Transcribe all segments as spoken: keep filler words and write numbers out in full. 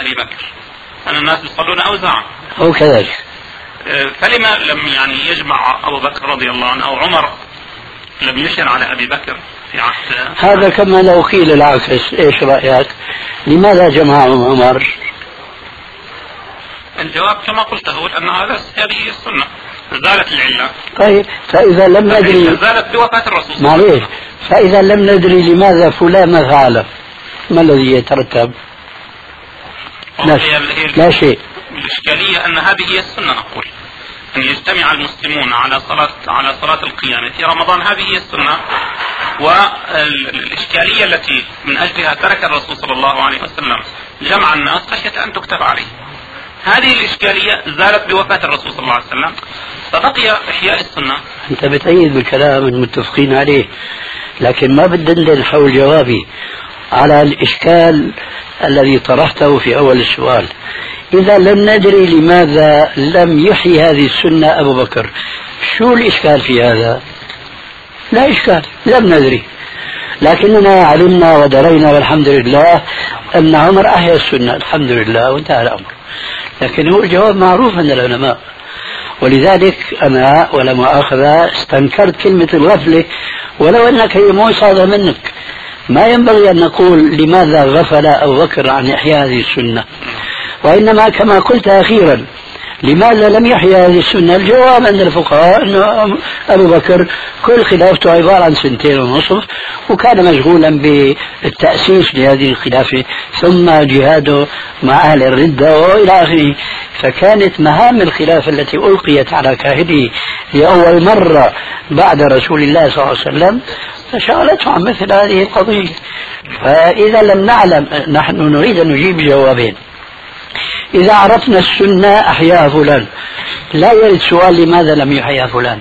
أبي بكر أن الناس يصلون أوزاعا أو كذلك، فلما لم يعني يجمع أبو بكر رضي الله عنه أو عمر لم يشر على أبي بكر في عهد هذا؟ كما لو قيل العكس، إيش رأيك؟ لماذا جمعهم عمر؟ الجواب كما قلت هو أن هذا هذه السنة زالت العلة. طيب فإذا لم ندري زالت بوفاة الرسول معليش، فإذا لم ندري لماذا فلان ما فعل ما الذي يترتب؟ لا, لا شيء. الإشكالية أن هذه هي السنة، نقول أن يجتمع المسلمون على صلاة على صلاة القيام في رمضان، هذه هي السنة. والإشكالية التي من أجلها ترك الرسول صلى الله عليه وسلم جمع الناس خشية أن تكتب عليه، هذه الإشكالية زالت بوفاة الرسول صلى الله عليه وسلم، فبقي إحياء السنة. أنت بتأيد بالكلام المتفقين عليه، لكن ما بدنا حول جوابي على الإشكال الذي طرحته في أول السؤال. إذا لم ندري لماذا لم يحيي هذه السنة أبو بكر، شو الإشكال في هذا؟ لا إشكال، لم ندري، لكننا علمنا ودرينا والحمد لله أن عمر أحيا السنة الحمد لله وانتهى الأمر. لكن هو الجواب معروف عند العلماء، ولذلك أنا ولا مؤاخذة استنكرت كلمة الغفلة، ولو أنك هي موصلة منك. ما ينبغي أن نقول لماذا غفل أبو بكر عن إحياء هذه السنة، وإنما كما قلت أخيرا لماذا لم يحيى هذه السنة. الجواب عند الفقهاء أن أبو بكر كل خلافته عبارة عن سنتين ونصف، وكان مشغولا بالتأسيس لهذه الخلافة ثم جهاده مع أهل الردة وإلى آخره، فكانت مهام الخلافة التي ألقيت على كاهله لأول مرة بعد رسول الله صلى الله عليه وسلم فشغلته عن مثل هذه القضية. فإذا لم نعلم، نحن نريد أن نجيب جوابين. إذا عرفنا السنة أحياها فلان، لا يرد سؤال لماذا لم يحيا فلان،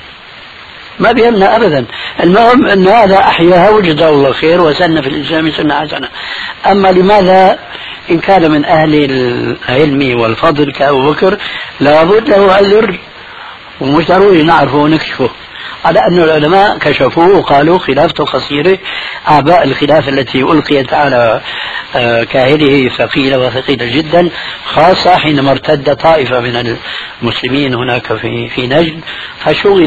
ما بيهمنا أبدا. المهم أن هذا أحياها وجزاه الله خير وسن في الإسلام سنة حسنة. أما لماذا إن كان من أهل العلم والفضل كأبو بكر لابد له عذر ومش ضروري نعرفه ونكشفه، على أن العلماء كشفوه وقالوا خلافته قصيرة، أعباء الخلافة التي ألقيت على كاهله ثقيلة وثقيلة جدا، خاصة حينما ارتد طائفة من المسلمين هناك في في نجد، فشغل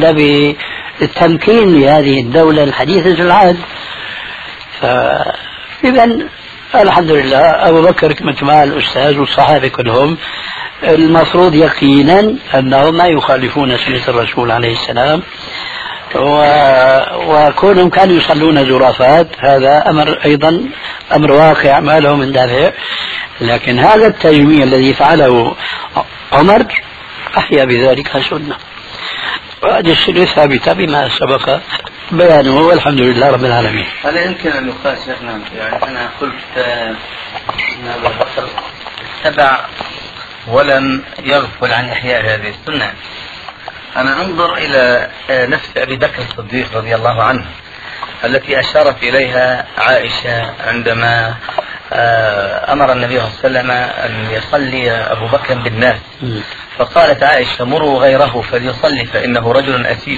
بالتمكين لهذه الدولة الحديثة العهد. فإذا الحمد لله أبو بكر مثل ما الأستاذ والصحابة كلهم المفروض يقينا أنهم ما يخالفون سنة الرسول عليه السلام، وكونهم كانوا يصلون زرافات هذا أمر أيضا أمر واقع ما له من دافع. لكن هذا التجميع الذي فعله عمر أحيا بذلك سنة، وهذه السنة ثابتة بما سبق بيانه والحمد لله رب العالمين. هل يمكن أن يقال شيخنا، يعني أنا قلت أن أبا بكر اتبع ولم يغفل عن إحياء هذه السنة، أنا أنظر إلى نفس أبي بكر الصديق رضي الله عنه التي أشارت إليها عائشة عندما أمر النبي صلى الله عليه وسلم أن يصلي أبو بكر بالناس، فقالت عائشة مروا غيره فليصلي فإنه رجل أسيف.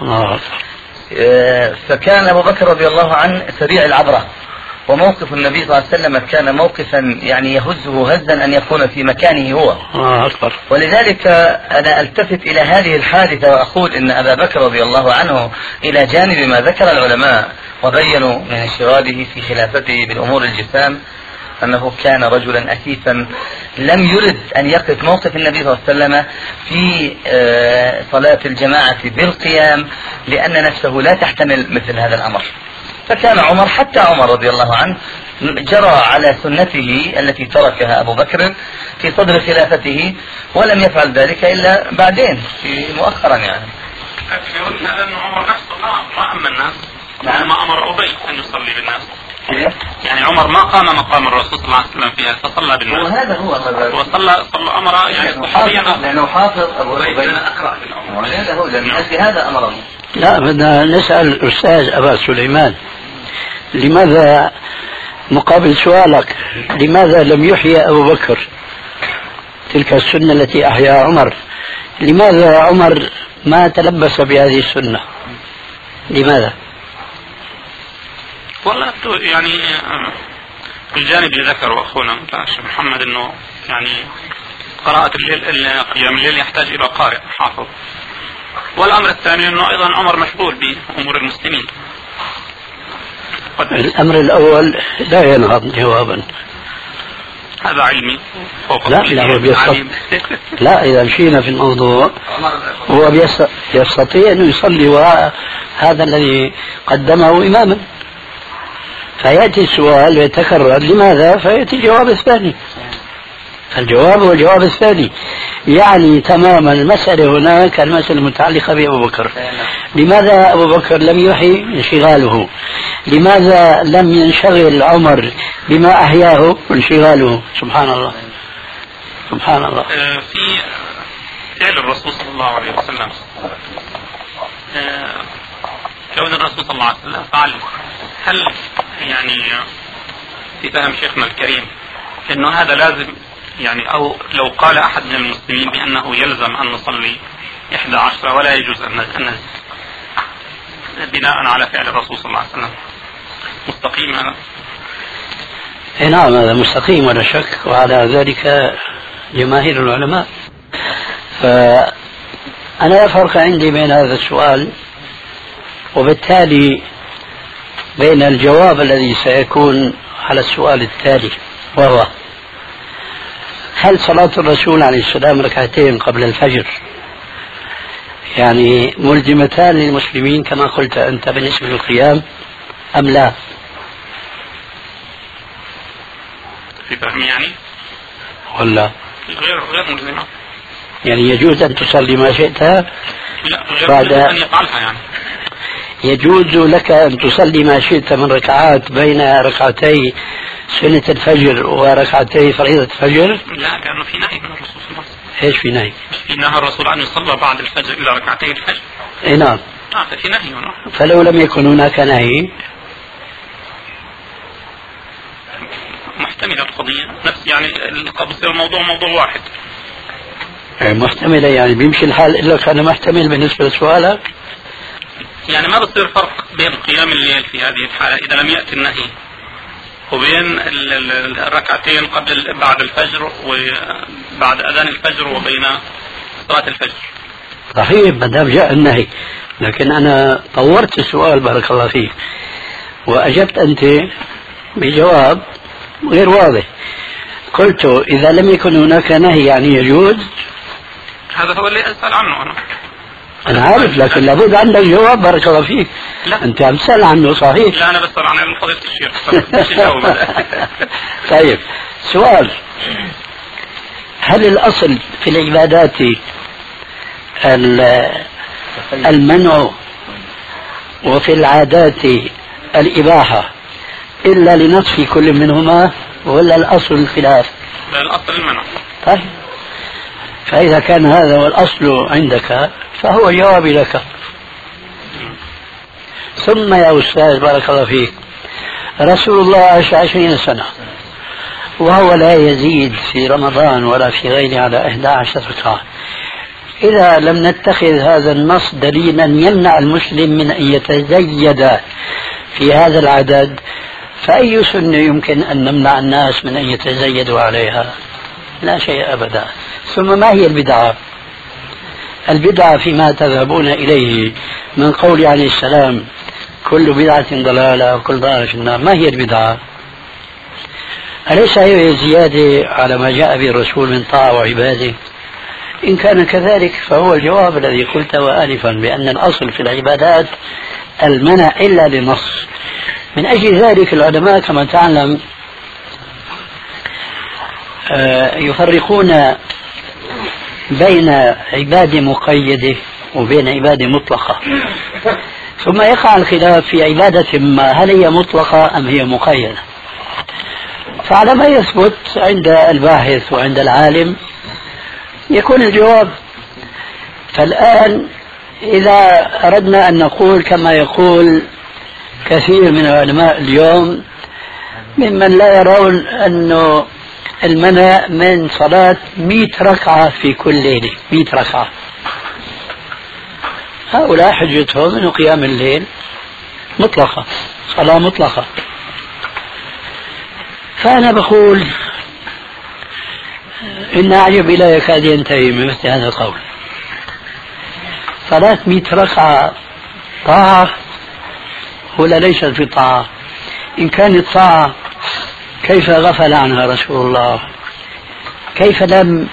فكان أبو بكر رضي الله عنه سريع العبرة، وموقف النبي صلى الله عليه وسلم كان موقفا يعني يهزه هزا أن يكون في مكانه هو. ولذلك أنا ألتفت إلى هذه الحادثة وأقول إن أبا بكر رضي الله عنه إلى جانب ما ذكر العلماء وبينوا من انشغاله في خلافته بالأمور الجسام أنه كان رجلا أسيفا لم يرد أن يقف موقف النبي صلى الله عليه وسلم في صلاة الجماعة بالقيام، لأن نفسه لا تحتمل مثل هذا الأمر. فكان عمر حتى عمر رضي الله عنه جرى على سنته التي تركها أبو بكر في صدر خلافته، ولم يفعل ذلك إلا بعدين في مؤخرا. يعني قلنا أن عمر نفسه ما أما الناس، نعم. ما أمر أبي أن يصلي بالناس، يعني عمر ما قام مقام الرسول صلى الله عليه وسلم فيها فصلى بالناس، وهذا هو وصلى صلى أمر يعني صحابيا لأنه حافظ أبو أبي أقرأ في الأمر، وهذا هو لأن هذا أمره. لا بدنا نسأل الأستاذ أبا سليمان لماذا مقابل سؤالك لماذا لم يحيي أبو بكر تلك السنة التي أحياها عمر، لماذا عمر ما تلبس بهذه السنة؟ لماذا؟ والله يعني الجانب اللي ذكره أخونا محمد أنه يعني قراءة الليل قيام الليل يحتاج إلى قارئ حافظ. والأمر الثاني أنه أيضا عمر مشغول بأمور المسلمين. الأمر الأول لا ينهض جوابا، هذا علمي فوق لا لا, بيستطيع لا إذا مشينا في الموضوع هو يستطيع أن يصلي وراء هذا الذي قدمه إماما، فيأتي السؤال ويتكرر لماذا، فيأتي الجواب الثاني. الجواب هو الجواب الثاني، يعني تماما المسألة هناك المسألة المتعلقة بأبو بكر. لماذا أبو بكر لم يحي انشغاله؟ لماذا لم ينشغل عمر بما أحياه انشغاله؟ سبحان الله سبحان الله. في فعل الرسول صلى الله عليه وسلم، كون الرسول صلى الله عليه وسلم فعل، هل يعني في فهم شيخنا الكريم انه هذا لازم يعني، او لو قال احد من المسلمين بانه يلزم ان نصلي احدى عشرة ولا يجوز ان نزيد بناء على فعل الرسول صلى الله عليه وسلم، مستقيم هذا؟ نعم هذا مستقيم ولا شك، وعلى ذلك جماهير العلماء. فأنا لا فرق عندي بين هذا السؤال وبالتالي بين الجواب الذي سيكون على السؤال التالي، وهو هل صلاة الرسول عليه السلام ركعتين قبل الفجر يعني ملزمتان للمسلمين كما قلت أنت بالنسبة للقيام أم لا؟ في فهمي يعني ولا غير غير ملزمة، يعني يجوز أن تصلي ما شئت؟ لا غير بعد أن يفعلها، يعني يجوز لك أن تصلي ما شئت من ركعات بين ركعتي سنة الفجر وركعتي فريضة الفجر؟ لا، لأنه في نهي من الرسول صلى الله عليه وسلم. ايش في نهي؟ في نهى الرسول أن يصلى بعد الفجر إلى ركعتي الفجر. اي نعم. آه ففي نهي هنا. فلو لم يكن هناك نهي محتملة القضية نفس، يعني بصير الموضوع موضوع واحد. محتملة يعني بيمشي الحال إلا كان محتمل بالنسبة لسؤالك؟ يعني ما بصير فرق بين قيام الليل في هذه الحالة إذا لم يأتي النهي وبين الركعتين قبل بعد الفجر وبعد أذان الفجر وبين صلاة الفجر. صحيح ما دام جاء النهي، لكن أنا طورت السؤال بارك الله فيك وأجبت أنت بجواب غير واضح. قلت إذا لم يكن هناك نهي يعني يجوز. هذا هو اللي أسأل عنه أنا. أنا عارف لكن لابد عندك جواب بارك الله فيك. لا. أنت عم تسأل عنه صحيح؟ لا أنا بسأل عن علم فضيلة الشيخ. طيب سؤال، هل الأصل في العبادات المنع وفي العادات الإباحة إلا لنصف كل منهما ولا الأصل الخلاف؟ لا الأصل المنع. طيب فإذا كان هذا هو الأصل عندك فهو جوابي لك. ثم يا أستاذ بارك الله فيك، رسول الله عاش عشرين سنة وهو لا يزيد في رمضان ولا في غيره على إحدى عشرة ركعة. إذا لم نتخذ هذا النص دليلا يمنع المسلم من أن يتزيد في هذا العدد، فأي سنة يمكن أن نمنع الناس من أن يتزيدوا عليها؟ لا شيء أبدا. ثم ما هي البدعة؟ البدعة فيما تذهبون إليه من قول عليه السلام كل بدعة ضلالة وكل ضلالة في النار. ما هي البدعة؟ أليس هي زيادة على ما جاء به الرسول من طاعة وعبادة؟ إن كان كذلك فهو الجواب الذي قلته آنفا بأن الأصل في العبادات المنع إلا لنص. من أجل ذلك العلماء كما تعلم يفرقون بين عبادة مقيدة وبين عبادة مطلقة، ثم يقع الخلاف في عبادة ما هل هي مطلقة أم هي مقيدة. فعلى ما يثبت عند الباحث وعند العالم يكون الجواب. فالآن إذا أردنا أن نقول كما يقول كثير من العلماء اليوم ممن لا يرون أنه المنع من صلاة مئة ركعة في كل ليلة، مئة ركعة، هؤلاء حجتهم أنه قيام الليل مطلقة، صلاة مطلقة. فأنا بقول إن أعجب لا يكاد ينتهي من مثل هذا القول. صلاة مئة ركعة طاعة ولا ليست في طاعة؟ إن كانت طاعة كيف غفل عنها رسول الله؟ كيف لم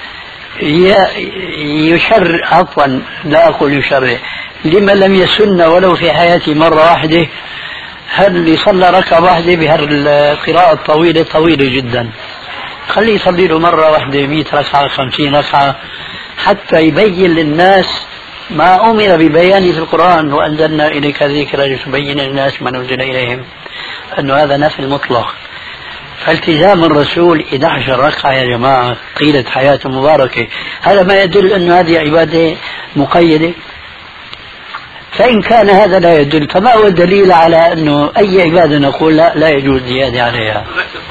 يشر عفوا لا أقول يشر لما لم يسن ولو في حياته مرة واحدة؟ هل يصلى ركعة واحدة بهالقراءة الطويلة طويلة جدا؟ خليه يصلي له مرة واحدة مئة ركعة خمسين ركعة حتى يبين للناس ما أمر ببيانه في القرآن، وأنزلنا إليك الذكر لتبين للناس ما نزل إليهم، أنه هذا نفي مطلق. فالتزام الرسول إحدى عشرة ركعة يا جماعة طيلة حياته مباركة، هذا ما يدل أن هذه عبادة مقيدة؟ فإن كان هذا لا يدل فما هو الدليل على أنه أي عبادة نقول لا, لا يجوز زيادة عليها؟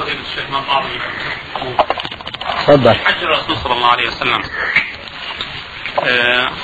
تفضل. حج الرسول صلى الله عليه وسلم آه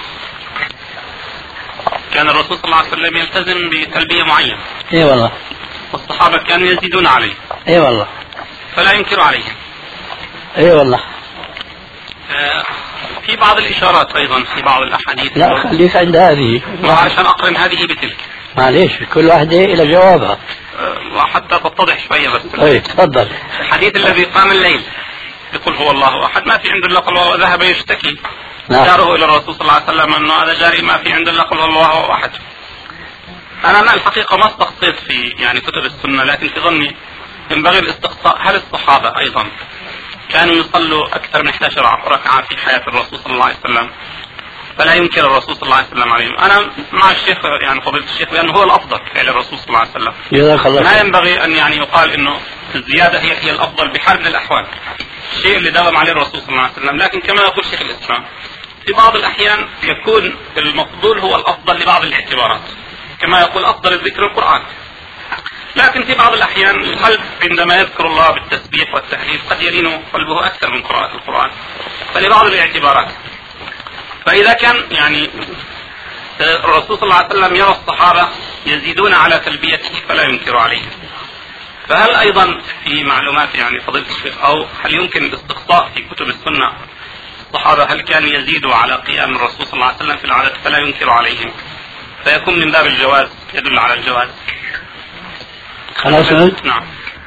كان الرسول صلى الله عليه وسلم يلتزم بتلبية معينة. اي والله. والصحابة كانوا يزيدون عليه. اي والله. فلا ينكر عليه. اي والله. آه في بعض الإشارات أيضا في بعض الأحاديث. لا خليك عند هذه. وعشان أقرن هذه بتلك. معليش كل واحدة إلى جوابها. آه وحتى تتضح شوية بس. طيب تفضل. الحديث الذي قام الليل يقول هو الله أحد، ما في عند الله قل هو، ذهب يشتكي نعم. جاره إلى الرسول صلى الله عليه وسلم أنه هذا جاري ما في عند الله قل هو الله أحد. أنا أنا الحقيقة ما استقصيت في يعني كتب السنة، لكن في ظني ينبغي الاستقصاء هل الصحابة أيضا كانوا يصلوا أكثر من إحدى عشرة ركعة في حياة الرسول صلى الله عليه وسلم فلا ينكر الرسول صلى الله عليه وسلم عليهم؟ أنا مع الشيخ يعني فضيلة الشيخ بأنه هو الأفضل فعل الرسول صلى الله عليه وسلم. جزاك الله. ما ينبغي أن يعني يقال إنه الزيادة هي هي الأفضل بحال من الأحوال، الشيء اللي داوم عليه الرسول صلى الله عليه وسلم. لكن كما يقول شيخ الإسلام في بعض الأحيان يكون المفضول هو الأفضل لبعض الاعتبارات، كما يقول أفضل الذكر القرآن. لكن في بعض الأحيان القلب عندما يذكر الله بالتسبيح والتهليل قد يلين قلبه أكثر من قراءة القرآن، فلبعض الاعتبارات. فإذا كان يعني الرسول صلى الله عليه وسلم يرى الصحابة يزيدون على تلبيته فلا ينكر عليهم، فهل أيضا في معلومات يعني فضيلة الشيخ أو هل يمكن الاستقصاء في كتب السنة الصحابة هل كانوا يزيدوا على قيام الرسول صلى الله عليه وسلم في العدد فلا ينكر عليهم، فيكون من باب الجواز يدل على الجواز؟ خلاص. نعم.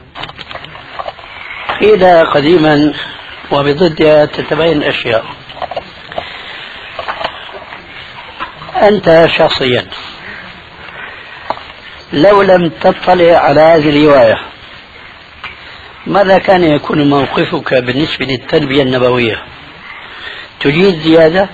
قيل قديما وبضدها تتبين الأشياء. أنت شخصيا لو لم تطلع على هذه الرواية ماذا كان يكون موقفك بالنسبة للتلبية النبوية؟ تجيد زيادة؟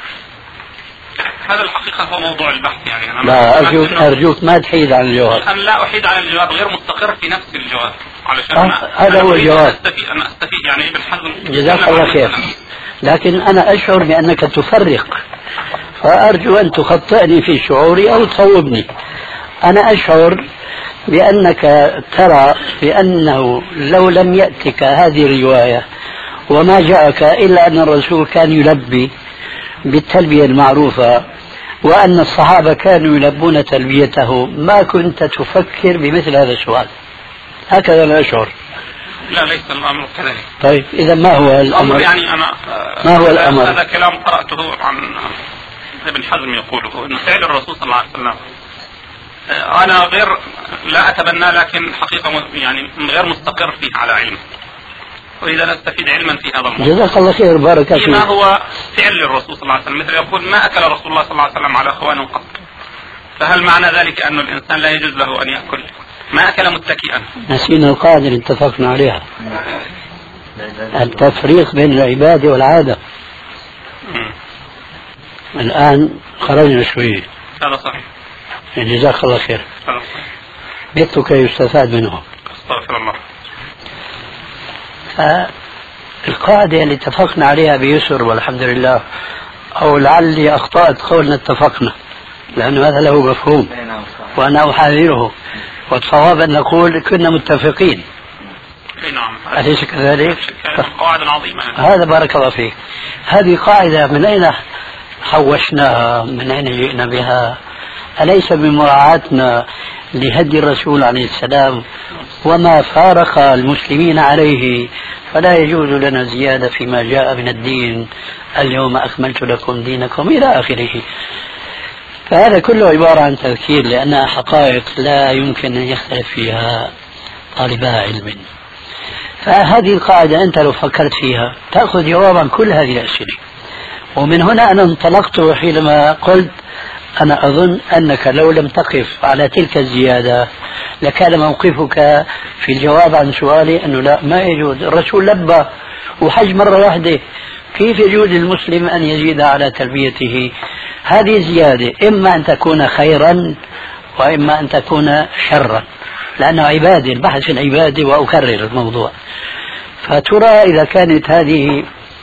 هذا الحقيقة هو موضوع البحث يعني. أنا لا أرجوك أرجوك ما تحيد عن الجواب. أنا لا أحيد عن الجواب، غير مستقر في نفس الجواب علشان أه هذا هو الجواب. أستفيد أنا أستفيد يعني ابن حزم. جزاك الله خير. لكن أنا أشعر بأنك تفرق، فأرجو أن تخطئني في شعوري أو تصوبني. أنا أشعر بأنك ترى بأنه لو لم يأتك هذه الرواية وما جاءك إلا أن الرسول كان يلبي بالتلبية المعروفة وأن الصحابة كانوا يلبون تلبيته ما كنت تفكر بمثل هذا السؤال. هكذا أنا أشعر. لا ليس الأمر كذلك. طيب إذا ما هو الأمر؟ يعني أنا ما هو الأمر؟ هذا كلام قرأته عن ابن حزم يقوله إن فعل الرسول صلى الله عليه وسلم أنا غير لا أتبنى، لكن حقيقة يعني غير مستقر فيه على علم، وإذا نستفيد علما في هذا الموضوع. جزاك الله خير بارك فيك. ما هو فعل الرسول صلى الله عليه وسلم، مثل يقول ما أكل رسول الله صلى الله عليه وسلم على خوان قط، فهل معنى ذلك أن الإنسان لا يجوز له أن يأكل ما أكل متكئا؟ نسينا القاعدة اللي اتفقنا عليها، التفريق بين العبادة والعادة. م. الآن خرجنا شوي. هذا صحيح. جزاك الله خير. هذا صحيح. مثلك يستفاد منه. استغفر الله. القاعدة اللي اتفقنا عليها بيسر والحمد لله، أو لعلي أخطأت قولنا اتفقنا، لأنه هذا له مفهوم وأنا أحاذره، والصواب أن نقول كنا متفقين. نعم. أليس كذلك؟ قاعدة عظيمة. هذا بارك الله فيك. هذه قاعدة من أين حوشناها؟ من أين جئنا بها؟ أليس بمراعاتنا لهدي الرسول عليه السلام وما فارق المسلمين عليه فلا يجوز لنا زيادة فيما جاء من الدين اليوم أكملت لكم دينكم إلى آخره. فهذا كله عبارة عن تذكير لأنها حقائق لا يمكن أن يختلف فيها طالبا علم. فهذه القاعدة أنت لو فكرت فيها تأخذ جواب عن كل هذه الأسئلة. ومن هنا أنا انطلقت حينما قلت أنا أظن أنك لو لم تقف على تلك الزيادة لكان موقفك في الجواب عن سؤالي أنه لا ما يجوز. الرسول لبى وحج مرة واحدة، كيف يجوز للمسلم أن يزيد على تلبيته؟ هذه زيادة إما أن تكون خيرا وإما أن تكون شرا، لأنه عبادة، البحث في العبادة وأكرر الموضوع. فترى إذا كانت هذه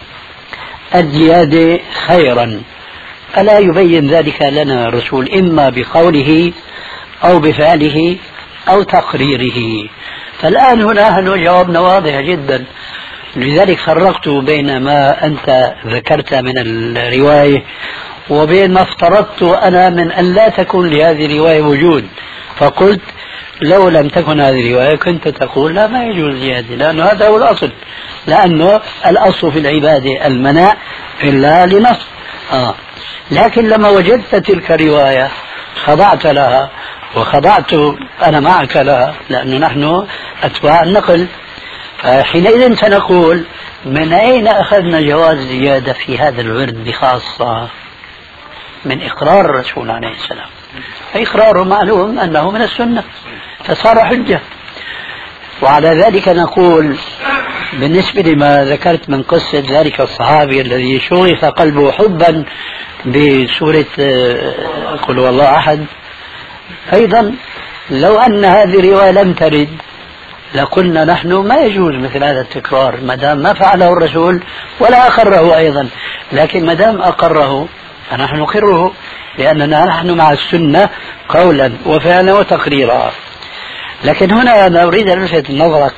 الزيادة خيرا ألا يبين ذلك لنا الرسول إما بقوله أو بفعله أو تقريره؟ فالآن هنا جوابنا واضح جدا. لذلك فرقت بين ما أنت ذكرت من الرواية وبين ما افترضت أنا من أن لا تكون لهذه الرواية وجود. فقلت لو لم تكن هذه الرواية كنت تقول لا ما يجوز زيادة، لأنه هذا هو الأصل، لأنه الأصل في العبادة المنع إلا لنص. آه. لكن لما وجدت تلك الرواية خضعت لها وخضعت أنا معك لها، لأنه نحن أتباع النقل. فحينئذ سنقول من أين أخذنا جواز زيادة في هذا الورد بخاصة؟ من إقرار الرسول عليه السلام، إقراره معلوم أنه من السنة فصار حجة. وعلى ذلك نقول بالنسبة لما ذكرت من قصة ذلك الصحابي الذي شغف قلبه حبا بسورة قل هو الله أحد، أيضا لو أن هذه الرواية لم ترد لقلنا نحن ما يجوز مثل هذا التكرار ما دام ما فعله الرسول ولا أقره أيضا. لكن ما دام أقره فنحن نقره، لأننا نحن مع السنة قولا وفعلا وتقريرا. لكن هنا أنا أريد أن ألفت نظرك،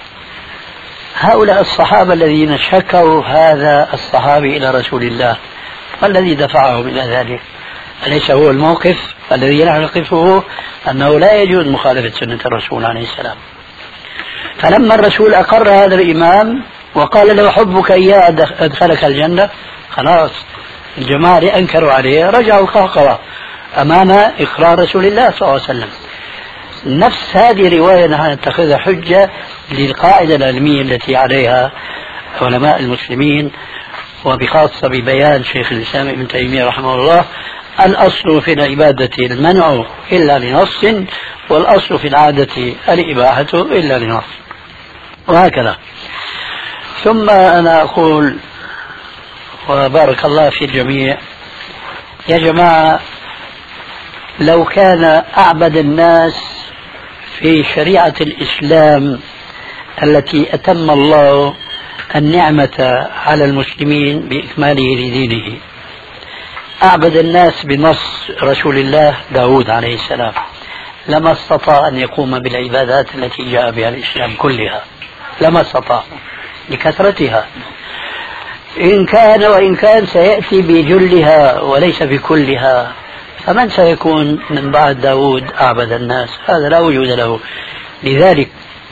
هؤلاء الصحابة الذين شكوا هذا الصحابي إلى رسول الله والذي دفعهم إلى ذلك أليس هو الموقف الذي نحن نقفه أنه لا يجوز مخالفة سنة الرسول عليه السلام؟ فلما الرسول أقر هذا الإمام وقال له حبك إياه أدخلك الجنة، خلاص الجماعة أنكروا عليه رجعوا القهقرة أمام إقرار رسول الله صلى الله عليه وسلم. نفس هذه الرواية نحن نتخذها حجة للقاعدة العلمية التي عليها علماء المسلمين، وبخاصة ببيان شيخ الإسلام ابن تيمية رحمه الله: الأصل في العبادة المنع إلا لنص، والأصل في العادة الإباحة إلا لنص، وهكذا. ثم أنا أقول وبارك الله في الجميع، يا جماعة لو كان أعبد الناس في شريعة الإسلام التي أتم الله النعمة على المسلمين بإكماله لدينه، أعبد الناس بنص رسول الله داود عليه السلام، لما استطاع أن يقوم بالعبادات التي جاء بها الإسلام كلها، لما استطاع لكثرتها. إن كان وإن كان سيأتي بجلها وليس بكلها، فمن سيكون من بعد داود أعبد الناس؟ هذا لا وجود له. لذلك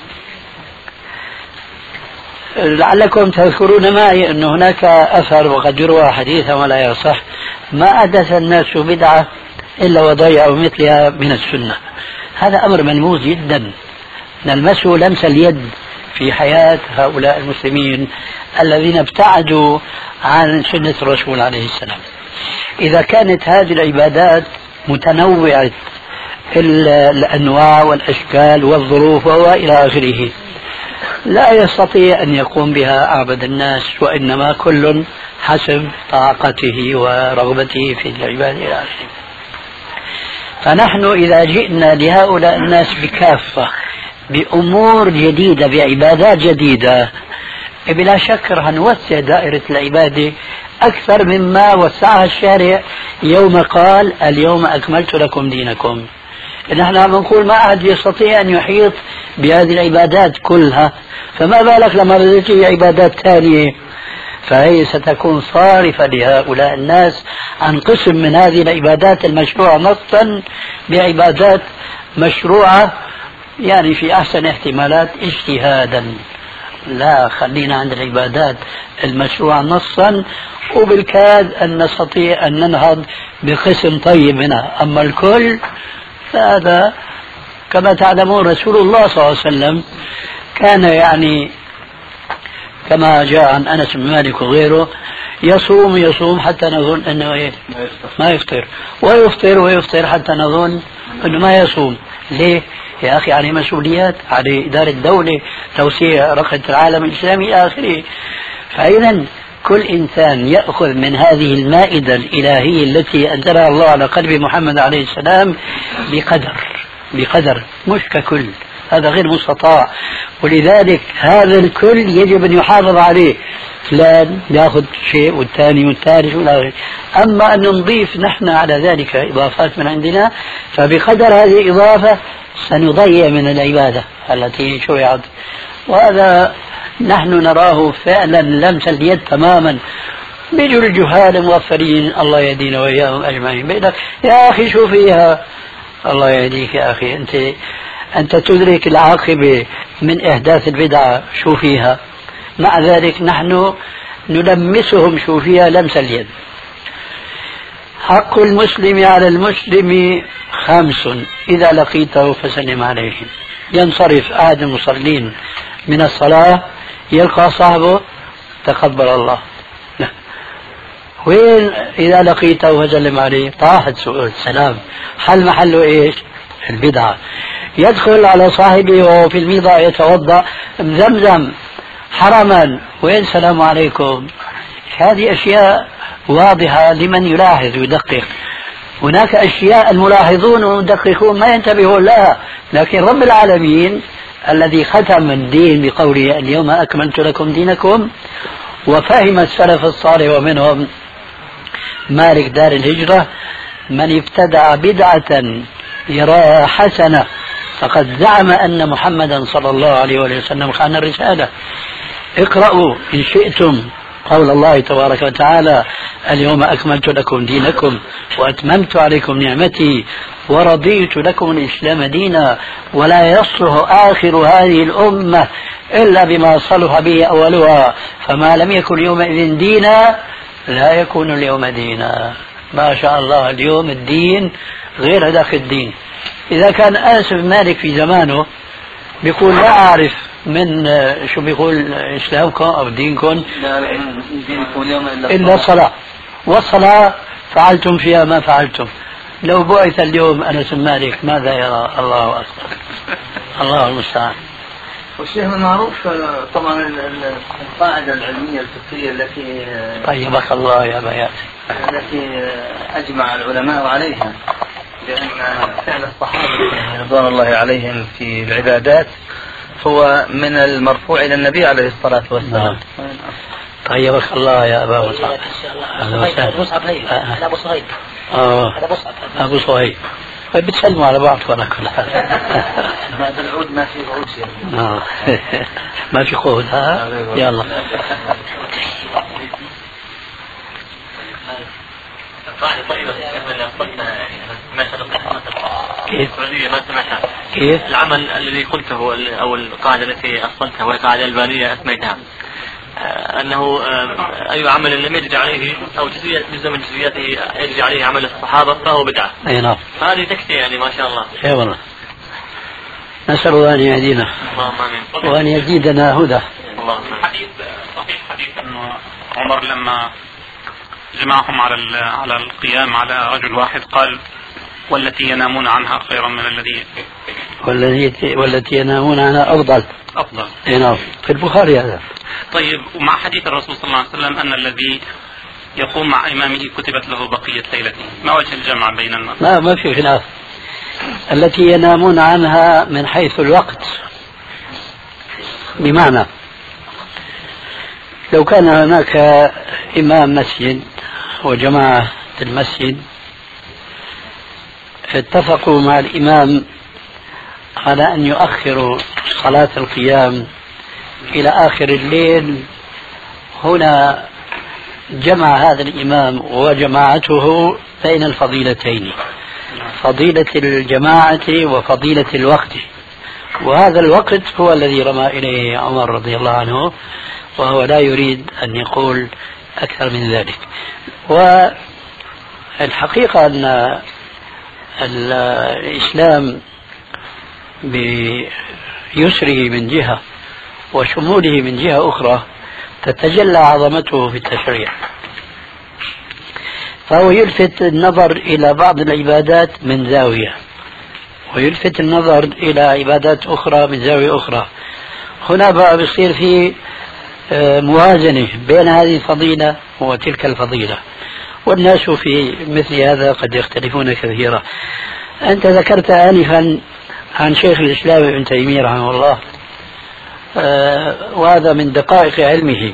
لعلكم تذكرون معي أن هناك أثر وقد يروى حديثا ولا يصح: ما أحدث الناس بدعة إلا وضيعوا مثلها من السنة. هذا أمر ملموس جدا نلمسه لمس اليد في حياة هؤلاء المسلمين الذين ابتعدوا عن سنة الرسول عليه السلام. إذا كانت هذه العبادات متنوعة الأنواع والأشكال والظروف وإلى آخره، لا يستطيع أن يقوم بها أعبد الناس، وإنما كل حسب طاقته ورغبته في العبادة إلى آخره. فنحن إذا جئنا لهؤلاء الناس بكافة بأمور جديدة بعبادات جديدة، بلا شك رح نوسع دائرة العبادة أكثر مما وسعها الشارع يوم قال اليوم أكملت لكم دينكم. نحن عم نقول ما أحد يستطيع أن يحيط بهذه العبادات كلها، فما بالك لما تجي عبادات ثانية؟ فهي ستكون صارفة لهؤلاء الناس عن قسم من هذه العبادات المشروعة نصا بعبادات مشروعة يعني في أحسن احتمالات اجتهادا. لا، خلينا عند العبادات المشروع نصا، وبالكاد أن نستطيع أن ننهض بقسم طيب منها. أما الكل فهذا كما تعلمون رسول الله صلى الله عليه وسلم كان يعني كما جاء عن أنس بن مالك وغيره يصوم يصوم حتى نظن أنه إيه؟ ما يفطر، ويفطر ويفطر حتى نظن أنه ما يصوم. ليه؟ يا أخي عليه مسؤوليات، عليه إدارة دولة، توسيع رقة العالم الإسلامي إلى آخره. فإذا كل إنسان يأخذ من هذه المائدة الإلهية التي أنزلها الله على قلب محمد عليه السلام بقدر بقدر مش ككل، هذا غير مستطاع. ولذلك هذا الكل يجب أن يحافظ عليه، فلان يأخذ شيء والثاني والثالث والآخر. أما أن نضيف نحن على ذلك إضافات من عندنا، فبقدر هذه الإضافة سنضيع من العبادة التي شرعت. وهذا نحن نراه فعلا لمس اليد تماما. بيجوا الجهال المغفلين الله يهدينا وإياهم أجمعين، بيقول يا أخي شو فيها؟ الله يهديك يا أخي، أنت أنت تدرك العاقبة من إحداث البدعة شو فيها. مع ذلك نحن نلمسهم شو فيها لمس اليد. حق المسلم على المسلم خمس إذا لقيته فسلم عليه. ينصرف أحد المصلين من الصلاة يلقى صاحبه تقبل الله، لا. وين إذا لقيته فسلم عليه؟ طاحت سؤال السلام، حل محله إيش؟ البدعة. يدخل على صاحبه وهو في الميضة يتوضأ زمزم حرما، وين السلام عليكم؟ هذه أشياء واضحة لمن يلاحظ ويدقق. هناك أشياء الملاحظون والمدققون ما ينتبهون لها، لكن رب العالمين الذي ختم الدين بقوله اليوم أكملت لكم دينكم، وفهم السلف الصالح ومنهم مالك دار الهجرة من ابتدع بدعة يراها حسنة فقد زعم أن محمدا صلى الله عليه وسلم خان الرسالة. اقرأوا إن شئتم قول الله تبارك وتعالى اليوم أكملت لكم دينكم وأتممت عليكم نعمتي ورضيت لكم الإسلام دينا ولا يصلح آخر هذه الأمة إلا بما صلح به أولها فما لم يكن يومئذ دينا لا يكون اليوم دينا. ما شاء الله اليوم الدين غير هذاك الدين. إذا كان أنس بن مالك في زمانه بيقول لا أعرف من شو بيقول إسلامكم أو دينكم إلا الصلاة، والصلاة فعلتم فيها ما فعلتم. لو بعث اليوم أنس بن مالك ماذا يرى؟ الله أكبر، الله المستعان. والشيخ المعروف طبعا القاعدة العلمية الفقهية التي طيبك الله يا بيات التي أجمع العلماء عليها بأن فعل الصحابة رضوان الله عليهم في العبادات هو من المرفوع إلى النبي عليه الصلاة والسلام. طيبك الله يا أبا مصعب. أبو مصعب هذا أبو صهيب. آه هذا مصعب. أبو صهيب. بتسلموا على بعض ولا كل حال. هذا العود ما في عود شيء. آه ما في قول. ها يلا. كيف؟ ما سمعتها. كيف؟ العمل الذي قلته أو القاعدة التي أصلتها وهي قاعدة ألبانية أسميتها أنه أي عمل لم يجري عليه أو جزء من جزئياته يجري عليه عمل الصحابة فهو بدعة. أي نعم. هذه تكفي يعني ما شاء الله. أي والله. نسأل الله أن يهدينا وأن يزيدنا هدى. حديث صحيح حديث أنه عمر لما جمعهم على على القيام على رجل واحد قال والتي ينامون عنها خيرا من الذي والتي والتي ينامون عنها أفضل. أفضل. أي نعم في البخاري هذا. طيب ومع حديث الرسول صلى الله عليه وسلم أن الذي يقوم مع إمامه كتبت له بقية ليلته، ما وجه الجمع بين الناس؟ ما ما في خلاف. التي ينامون عنها من حيث الوقت، بمعنى لو كان هناك إمام مسجد وجماعة المسجد اتفقوا مع الإمام على أن يؤخروا صلاة القيام إلى آخر الليل، هنا جمع هذا الإمام وجماعته بين الفضيلتين، فضيلة الجماعة وفضيلة الوقت. وهذا الوقت هو الذي رمى إليه عمر رضي الله عنه، وهو لا يريد أن يقول أكثر من ذلك. والحقيقة أن الإسلام بيسره من جهة وشموله من جهة أخرى تتجلى عظمته في التشريع، فهو يلفت النظر إلى بعض العبادات من زاوية، ويلفت النظر إلى عبادات أخرى من زاوية أخرى. هنا بقى بيصير في موازنة بين هذه الفضيلة وتلك الفضيلة، والناس في مثل هذا قد يختلفون كثيرا. أنت ذكرت آنفا عن شيخ الإسلام ابن تيمية رحمه الله، آه وهذا من دقائق علمه،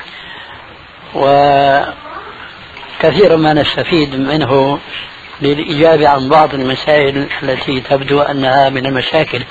وكثيرا ما نستفيد منه للإجابة عن بعض المسائل التي تبدو أنها من المشاكل.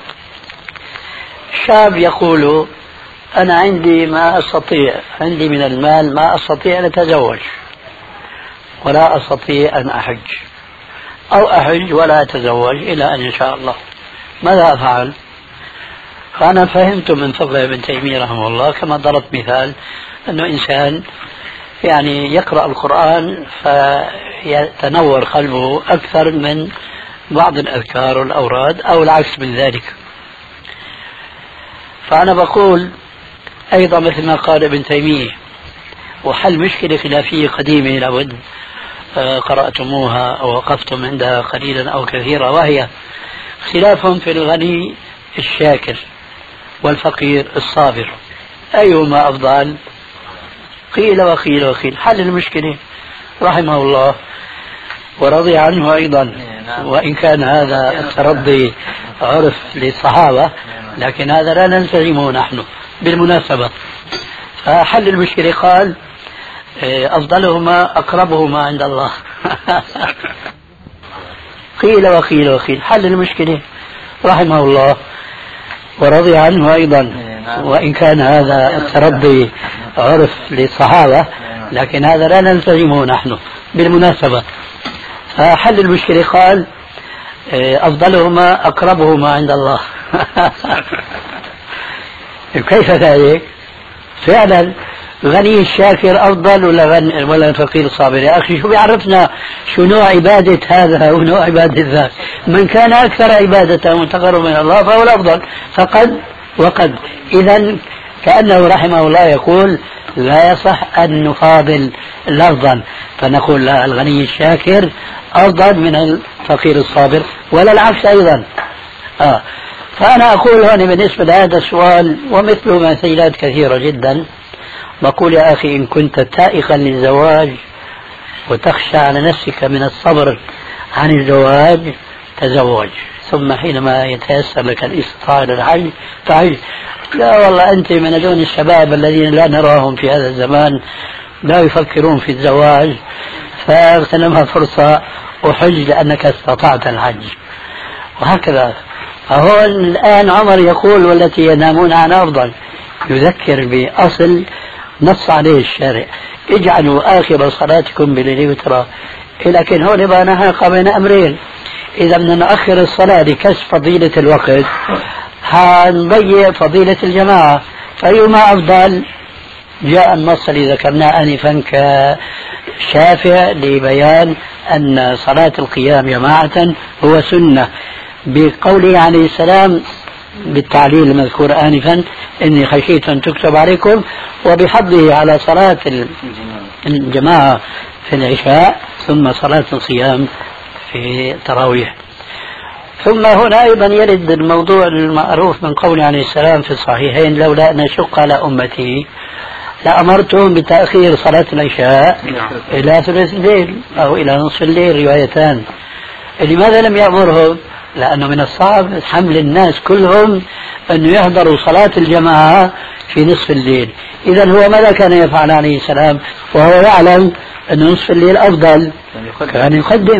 شاب يقول أنا عندي ما أستطيع، عندي من المال ما أستطيع أن أتزوج ولا أستطيع أن أحج، أو أحج ولا أتزوج إلى أن يشاء الله، ماذا أفعل؟ فأنا فهمت من فضل ابن تيمية رحمه الله كما ضربت مثال أنه إنسان يعني يقرأ القرآن فيتنور قلبه أكثر من بعض الأذكار والأوراد أو العكس من ذلك. فأنا بقول أيضا مثل ما قال ابن تيمية، وحل مشكلة خلافية قديمة لابد قرأتموها أو وقفتم عندها قليلا أو كثيرا، وهي خلاف في الغني الشاكر والفقير الصابر، أيهما أفضل؟ قيل وقيل وقيل. حل المشكلة رحمه الله ورضي عنه أيضا، وإن كان هذا الترضي عرف للصحابة، لكن هذا لا نلتزمه نحن بالمناسبة. فحل المشكلة قال أفضلهما أقربهما عند الله. قيل وقيل وقيل. حل المشكلة رحمه الله ورضي عنه أيضا، وإن كان هذا الترضي عرف للصحابة، لكن هذا لا نلتزمه نحن بالمناسبة. فحل المشكلة قال أفضلهما أقربهما عند الله. كيف ذلك؟ فعلا غني الشاكر أفضل ولا غني ولا الفقير الصابر؟ يا أخي شو بيعرفنا شو نوع عبادة هذا ونوع عبادة ذاك؟ من كان أكثر عبادة وتقرب من الله فهو الأفضل، فقد وقد. إذا كأنه رحمه الله يقول لا يصح أن نفاضل الأفضل، فنقول لا، الغني الشاكر أفضل من الفقير الصابر، ولا العكس أيضا. آه. فأنا أقول هنا بالنسبة لهذا السؤال ومثله مثيلات كثيرة جدا، بقول يا أخي إن كنت تائخا للزواج وتخشى على نفسك من الصبر عن الزواج تزوج، ثم حينما يتيسر لك الاستطاعة للحج فحج. لا والله أنت من دون الشباب الذين لا نراهم في هذا الزمان لا يفكرون في الزواج، فاغتنمها فرصة وحج لأنك استطعت الحج، وهكذا. فهو الآن عمر يقول والتي ينامون عن أفضل، يذكر بأصل نص عليه الشارع، اجعلوا آخر صلاتكم بالليل وترى. لكن هون يبقى نهاق بين أمرين، إذا بدنا نؤخر الصلاة لكسب فضيلة الوقت هنضيع فضيلة الجماعة، فأيهما أفضل؟ جاء النص الذي ذكرناه آنفا كشافع لبيان أن صلاة القيام جماعة هو سنة، بقوله عليه السلام بالتعليل المذكور آنفا إني خشيت أن تكتب عليكم، وبحضه على صلاة الجماعة في العشاء، ثم صلاة القيام في التراويح. ثم هنا أيضا يرد الموضوع المعروف من قوله عليه السلام في الصحيحين لولا أن أشق على أمتي لأمرتهم بتأخير صلاة العشاء إلى ثلث الليل أو إلى نصف الليل، روايتان. لماذا لم يأمرهم؟ لأنه من الصعب حمل الناس كلهم أن يحضروا صلاة الجماعة في نصف الليل. إذا هو ماذا كان يفعل عليه السلام وهو يعلم أن نصف الليل أفضل؟ كان يقدم.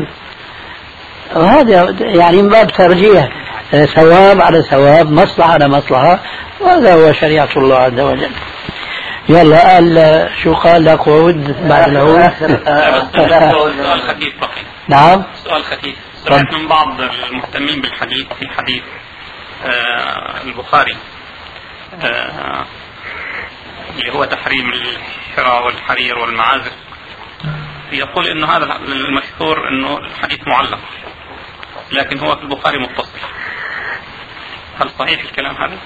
وهذا يعني من باب ترجيح ثواب على ثواب، مصلحة على مصلحة، وهذا هو شريعة الله عز وجل. يلا قال شو قال لك وعود بعد العود؟ سؤال خفيف بقي. نعم سؤال خفيف. سمعت من بعض المهتمين بالحديث في حديث آه البخاري آه اللي هو تحريم الحرى والحرير والمعازف، يقول انه هذا المشهور انه الحديث معلق، لكن هو في البخاري متصل. هل صحيح الكلام هذا؟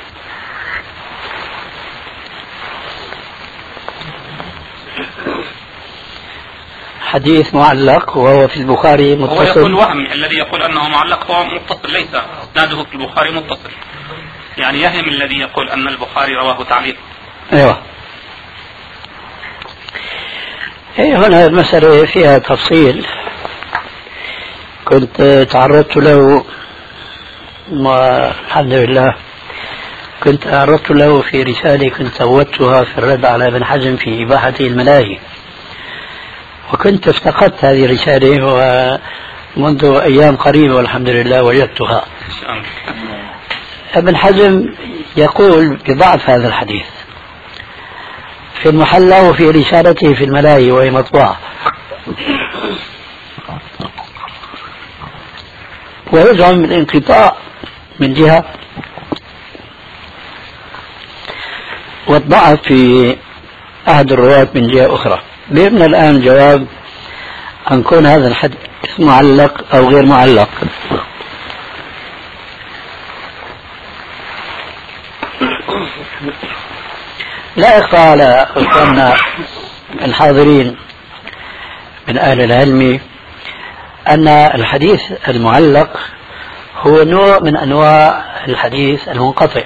حديث معلق وهو في البخاري متصل. هو يقول وهم، الذي يقول انه معلق هو متصل، ليس اسناده في البخاري متصل، يعني يهم الذي يقول ان البخاري رواه تعليق. ايوه. ايه هنا المسألة فيها تفصيل كنت تعرضت له، والحمد لله كنت تعرضت له في رسالة كنت سوتها في الرد على ابن حزم في إباحة الملاهي، وكنت افتقدت هذه الرسالة ومنذ أيام قريبة والحمد لله وجدتها. ابن حزم يقول بضعف هذا الحديث في المحلى وفي رسالته في الملاهي وهي مطبوعة، ويزعم الانقطاع من جهة والضعف في أحد الرواة من جهة أخرى. بيبنى الآن الجواب عن كون هذا الحديث معلق أو غير معلق. لا يخفى على إخواننا الحاضرين من أهل العلم أن الحديث المعلق هو نوع من أنواع الحديث المنقطع.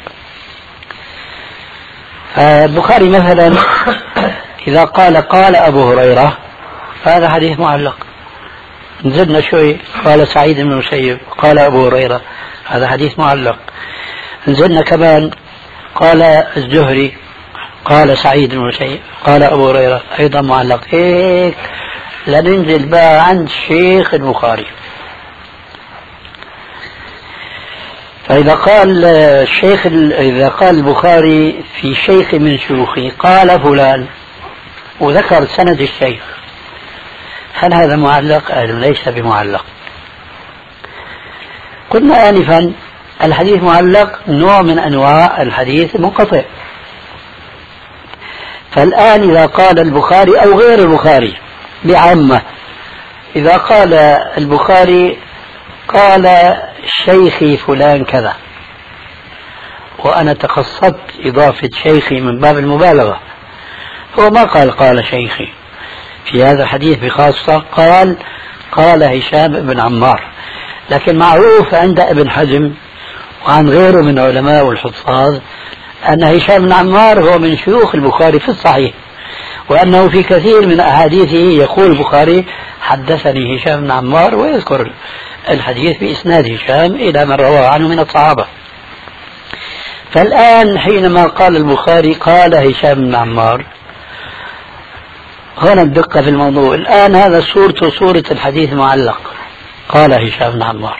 فالبخاري مثلا إذا قال قال أبو هريرة فهذا حديث معلق. نزلنا شوي قال سعيد بن المسيب قال أبو هريرة، هذا حديث معلق. نزلنا كمان قال الزهري قال سعيد بن المسيب قال أبو هريرة، أيضا معلق. هيك لننزل بقى عند شيخ البخاري. فإذا قال الشيخ إذا قال البخاري في شيخ من شيوخه قال فلان وذكر سند الشيخ، هل هذا معلق أو ليس بمعلق؟ قلنا آنفا الحديث معلق نوع من أنواع الحديث المنقطع. فالآن إذا قال البخاري أو غير البخاري بعامة، إذا قال البخاري قال شيخي فلان كذا، وأنا تقصدت إضافة شيخي من باب المبالغة، هو ما قال قال شيخي في هذا الحديث بخاصة، قال قال هشام بن عمار. لكن معروف عند ابن حزم وعن غيره من علماء والحفاظ أن هشام بن عمار هو من شيوخ البخاري في الصحيح، وأنه في كثير من أحاديثه يقول البخاري حدثني هشام بن عمار، ويذكر الحديث بإسناد هشام إلى من رواه عنه من الصحابة. فالآن حينما قال البخاري قال هشام بن عمار، هنا الدقة في الموضوع. الآن هذا صورته صورة الحديث معلق، قال هشام بن عمار.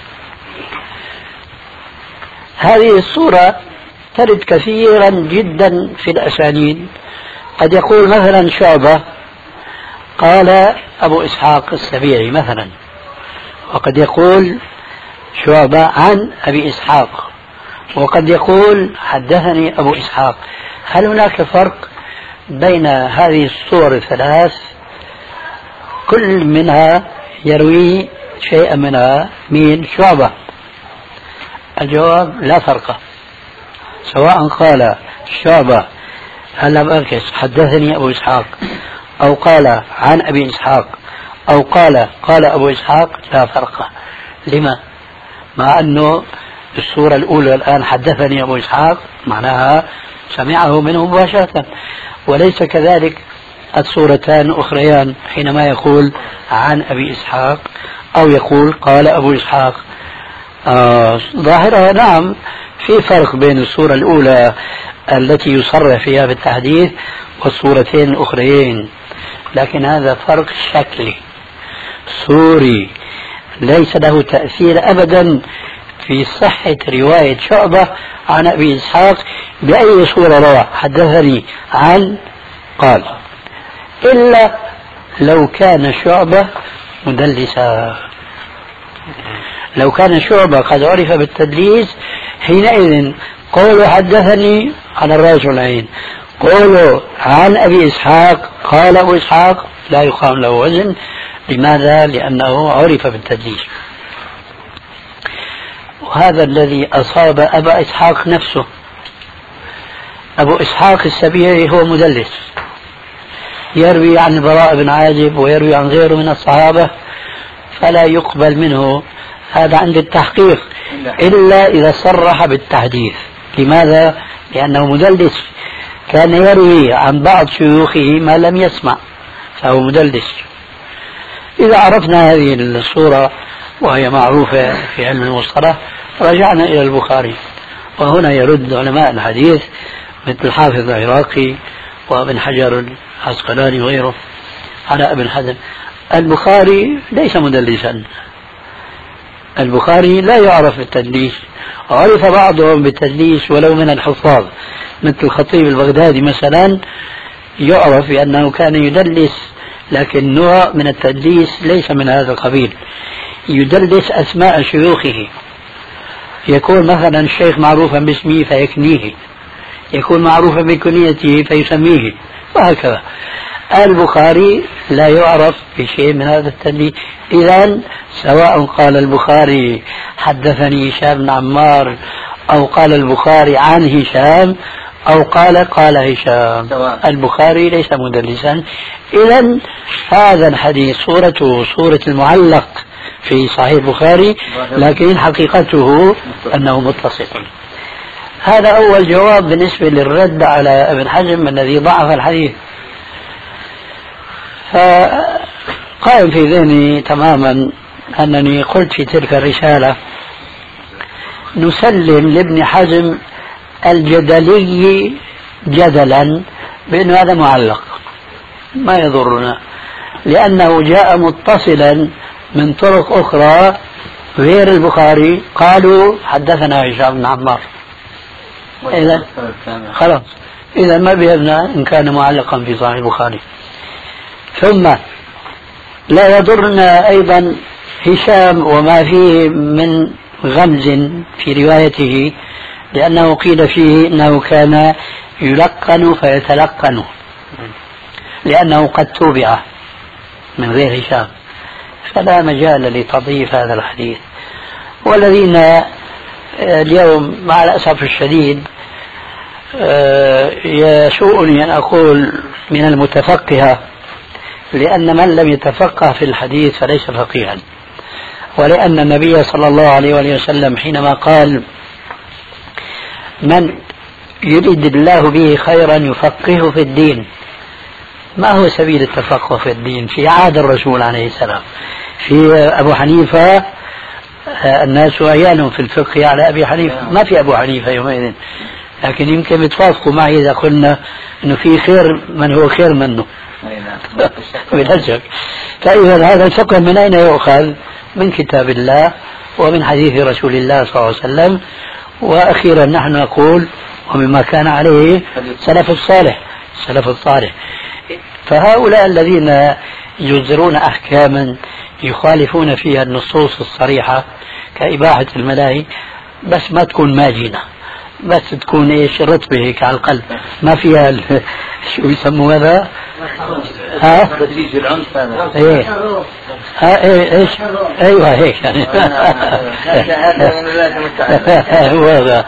هذه الصورة ترد كثيرا جدا في الأسانيد. قد يقول مثلا شعبة قال أبو إسحاق السبيعي مثلا، وقد يقول شعبة عن أبي إسحاق، وقد يقول حدثني أبو إسحاق. هل هناك فرق بين هذه الصور الثلاث كل منها يروي شيئا منها من شعبة؟ الجواب لا فرق، سواء قال شعبة هلا بركز حدثني أبو إسحاق أو قال عن أبي إسحاق أو قال قال أبو إسحاق، لا فرق. لما؟ مع أنه الصورة الأولى الآن حدثني أبو إسحاق معناها سمعه منه مباشرة، وليس كذلك الصورتان الأخريان حينما يقول عن أبي إسحاق أو يقول قال أبو إسحاق. آه ظاهرها نعم في فرق بين الصورة الأولى التي يصرح فيها بالتحديث والصورتين الأخريين، لكن هذا فرق شكلي صوري ليس له تأثير أبدا في صحة رواية شعبة عن أبي إسحاق بأي صورة روى حدثني عن قال، إلا لو كان شعبة مدلسا. لو كان شعبة قد عرف بالتدليس حينئذ قولوا حدثني على الرأس والعين، قولوا عن أبي إسحاق قال أبو إسحاق لا يقام له وزن. لماذا؟ لأنه عرف بالتدليس. وهذا الذي أصاب أبا إسحاق نفسه. أبو إسحاق السبيعي هو مدلس، يروي عن البراء بن عازب ويروي عن غيره من الصحابة، فلا يقبل منه هذا عند التحقيق إلا إذا صرح بالتحديث. لماذا؟ لأنه مدلس، كان يروي عن بعض شيوخه ما لم يسمع، فهو مدلس. إذا عرفنا هذه الصورة وهي معروفة في علم المصطلح رجعنا إلى البخاري، وهنا يرد علماء الحديث مثل الحافظ العراقي وابن حجر العسقلاني وغيره على ابن حزم. البخاري ليس مدلسا، البخاري لا يعرف بالتدليس، وعرف بعضهم بالتدليس ولو من الحفاظ مثل الخطيب البغدادي مثلا، يعرف بأنه كان يدلس، لكن نوع من التدليس ليس من هذا القبيل. يدلس أسماء شيوخه، يكون مثلا الشيخ معروفا باسمه فيكنيه، يكون معروفا بكنيته فيسميه، وهكذا. البخاري لا يعرف بشيء من هذا التدليس. إذا سواء قال البخاري حدثني هشام بن عمار، أو قال البخاري عن هشام، أو قال قال هشام، البخاري ليس مدلسا. إذا هذا الحديث صورته صورة المعلق في صحيح البخاري، لكن حقيقته أنه متصل. هذا أول جواب بالنسبة للرد على ابن حزم الذي ضعف الحديث. فقائم في ذهني تماما أنني قلت في تلك الرسالة نسلم لابن حزم الجدلي جدلا بأن هذا معلق ما يضرنا، لأنه جاء متصلا من طرق أخرى غير البخاري، قالوا حدثنا هشام بن عمار. إذا خلاص، إذا ما بيهمنا إن كان معلقا في صحيح البخاري. ثم لا يضرنا أيضا هشام وما فيه من غمز في روايته، لأنه قيل فيه أنه كان يلقن فيتلقن، لأنه قد توبع من غير هشام، فلا مجال لتضعيف هذا الحديث. والذين اليوم مع الأسف الشديد يسوءني أن أقول من المتفقهة، لأن من لم يتفقه في الحديث فليس فقيها، ولأن النبي صلى الله عليه وآله وسلم حينما قال من يريد الله به خيرا يفقهه في الدين، ما هو سبيل التفقه في الدين في عهد الرسول عليه السلام؟ في أبو حنيفة الناس عيال في الفقه على أبي حنيفة، ما في أبو حنيفة يومئذ، لكن يمكن يتوافقوا معي إذا قلنا أنه في خير من هو خير منه بلا شك. فإذا هذا الفقه من أين يؤخذ؟ من كتاب الله ومن حديث رسول الله صلى الله عليه وسلم، وأخيرا نحن نقول ومما كان عليه سلف الصالح سلف الصالح. فهؤلاء الذين يصدرون أحكاما يخالفون فيها النصوص الصريحة كإباحة الملاهي، بس ما تكون ماجنة، بس تكون ايش رطبة هيك على القلب، ما فيها شو يسموا هذا؟ ها؟ تدريج العنف هذا. ايه ها ايه ايش؟ ايوه هيك يعني. هو هذا.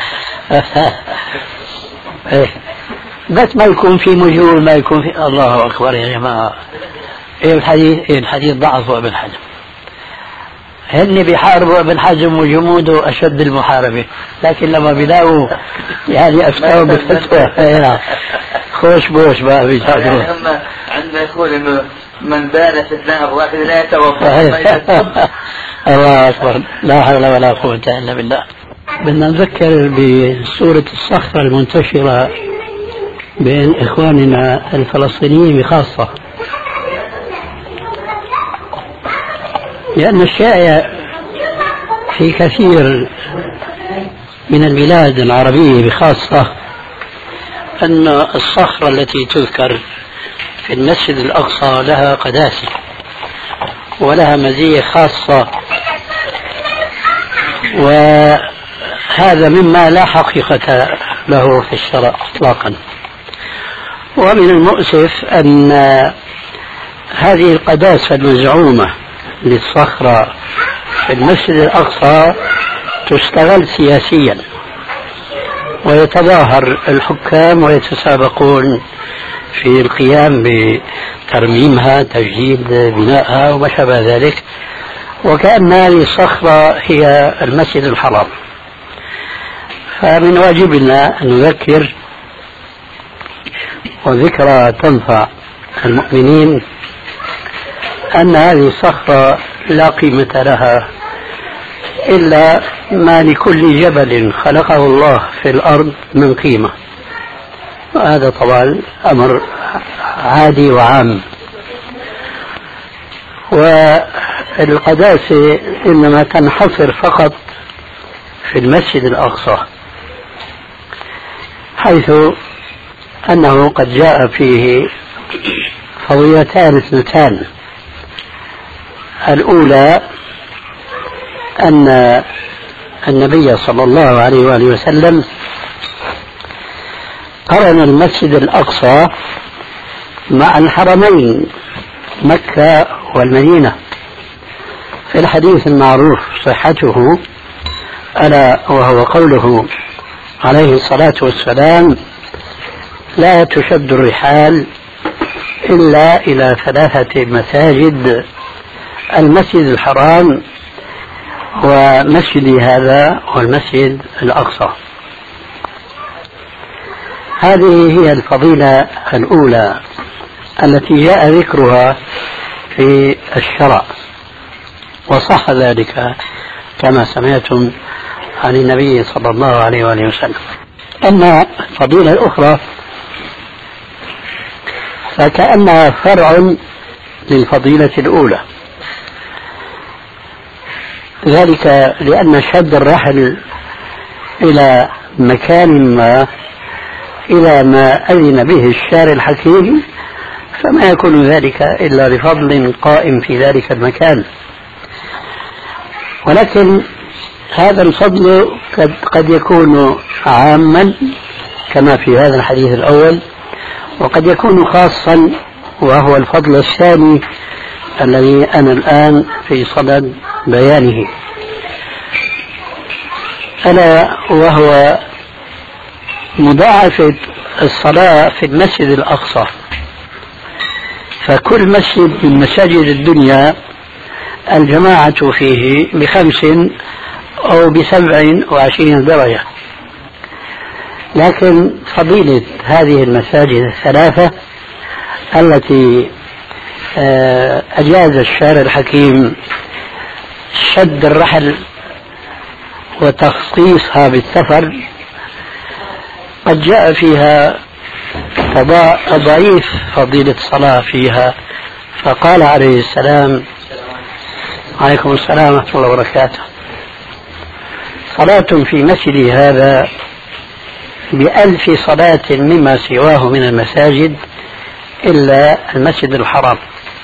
بس ما يكون في مجهول، ما يكون في الله اكبر يا جماعة. ايه الحديث؟ ايه الحديث ضعفه ابن حزم. هن بيحاربوا ابن حزم وجموده أشد المحاربة، لكن لما بيلاقوا يعني أفتاوا بالفتوى خوش بوش بقى بيجادوا. عندما يقول إنه من بال في النهر الواحد لا يتوضأ. الله أكبر، لا حول ولا قوة إلا بالله. بدنا نذكر بسورة الصخرة المنتشرة بين إخواننا الفلسطينيين بخاصة، لأن الشائع في كثير من البلاد العربية بخاصة أن الصخرة التي تذكر في المسجد الأقصى لها قداسة ولها مزية خاصة، هذا مما لا حقيقة له في الشرع إطلاقا. ومن المؤسف أن هذه القداسة المزعومة للصخرة في المسجد الأقصى تستغل سياسيا، ويتظاهر الحكام ويتسابقون في القيام بترميمها، تجديد بنائها وما شابه ذلك، وكأن هذه الصخرة هي المسجد الحرام. فمن واجبنا أن نذكر، وذكرى تنفع المؤمنين، أن هذه الصخرة لا قيمة لها إلا ما لكل جبل خلقه الله في الأرض من قيمة، وهذا طبعا أمر عادي وعام. والقداسة إنما تنحصر فقط في المسجد الأقصى، حيث أنه قد جاء فيه فضيلتان اثنتان. الأولى أن النبي صلى الله عليه وآله وسلم قرن المسجد الأقصى مع الحرمين مكة والمدينة في الحديث المعروف صحته، ألا وهو قوله عليه الصلاة والسلام: لا تشد الرحال إلا إلى ثلاثة مساجد: المسجد الحرام ومسجد هذا والمسجد الأقصى. هذه هي الفضيلة الأولى التي جاء ذكرها في الشرع، وصح ذلك كما سمعتم عن النبي صلى الله عليه وآله وسلم. أما الفضيلة الأخرى فكأنها فرع للفضيلة الأولى، ذلك لأن شد الرحل إلى مكان ما إلى ما أذن به الشارع الحكيم فما يكون ذلك إلا لفضل قائم في ذلك المكان. ولكن هذا الفضل قد, قد يكون عاما كما في هذا الحديث الأول، وقد يكون خاصا وهو الفضل الثاني الذي أنا الآن في صدد بيانه، ألا وهو مضاعفة الصلاة في المسجد الأقصى. فكل مسجد من مساجد الدنيا الجماعة فيه بخمس أو بسبع وعشرين درجة، لكن فضيلة هذه المساجد الثلاثة التي أجاز الشارع الحكيم شد الرحل وتخصيصها بالسفر قد جاء فيها تضعيف فضيلة الصلاة فيها، فقال عليه السلام: عليكم السلام ورحمة الله وبركاته: صلاة في مسجد هذا بألف صلاة مما سواه من المساجد إلا المسجد الحرام.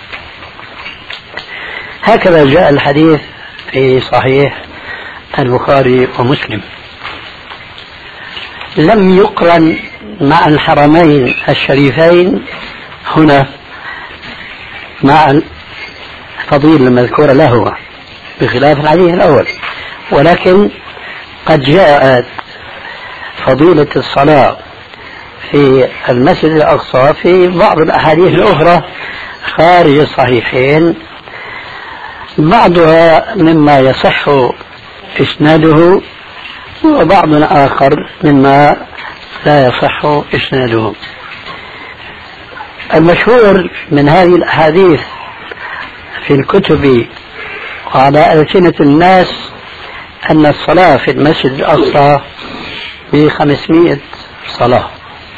هكذا جاء الحديث في صحيح البخاري ومسلم. لم يقرن مع الحرمين الشريفين هنا مع الفضيلة المذكورة له بخلاف الحديث الأول، ولكن قد جاءت فضيلة الصلاة في المسجد الأقصى في بعض الأحاديث الأخرى خارج الصحيحين، بعضها مما يصح إسناده وبعض آخر مما لا يصح إسناده. المشهور من هذه الأحاديث في الكتب وعلى ألسنة الناس أن الصلاة في المسجد الأقصى بخمسمائة صلاة،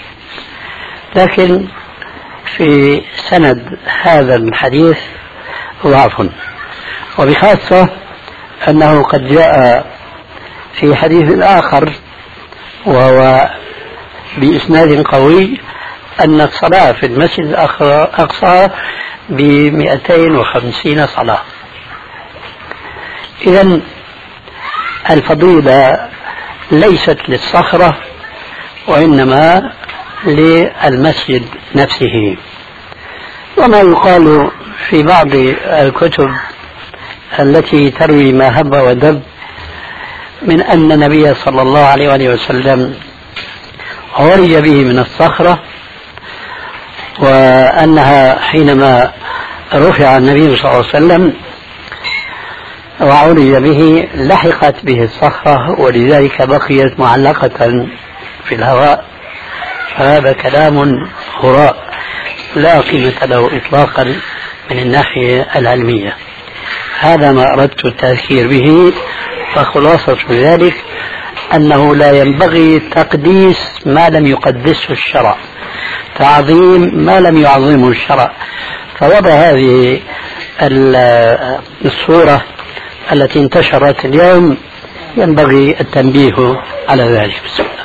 لكن في سند هذا الحديث ضعف، وبخاصة أنه قد جاء في حديث آخر وهو بإسناد قوي أن الصلاة في المسجد الأقصى بمئتين وخمسين صلاة. إذن الفضيلة ليست للصخرة وإنما للمسجد نفسه. وما يقال في بعض الكتب التي تروي ما هب ودب من أن النبي صلى الله عليه وآله وسلم عرج به من الصخرة، وأنها حينما رفع النبي صلى الله عليه وسلم وعرج به لحقت به الصخرة ولذلك بقيت معلقة في الهواء. فهذا كلام هراء لا قيمة له إطلاقا من الناحية العلمية. هذا ما أردت التذكير به. فخلاصة ذلك أنه لا ينبغي تقديس ما لم يقدسه الشرع، تعظيم ما لم يعظمه الشرع. فوضع هذه الصورة التي انتشرت اليوم ينبغي التنبيه على ذلك. بسم الله.